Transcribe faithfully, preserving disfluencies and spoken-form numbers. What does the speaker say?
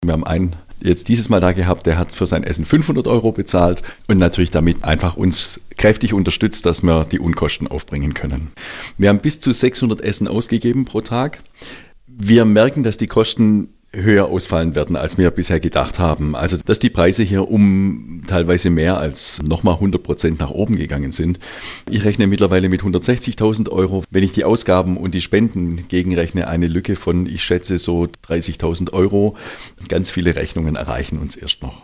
wir haben einen jetzt dieses Mal da gehabt, der hat für sein Essen fünfhundert Euro bezahlt und natürlich damit einfach uns kräftig unterstützt, dass wir die Unkosten aufbringen können. Wir haben bis zu sechshundert Essen ausgegeben pro Tag. Wir merken, dass die Kosten höher ausfallen werden, als wir bisher gedacht haben. Also, dass die Preise hier um teilweise mehr als nochmal hundert Prozent nach oben gegangen sind. Ich rechne mittlerweile mit hundertsechzigtausend Euro. Wenn ich die Ausgaben und die Spenden gegenrechne, eine Lücke von, ich schätze, so dreißigtausend Euro. Ganz viele Rechnungen erreichen uns erst noch.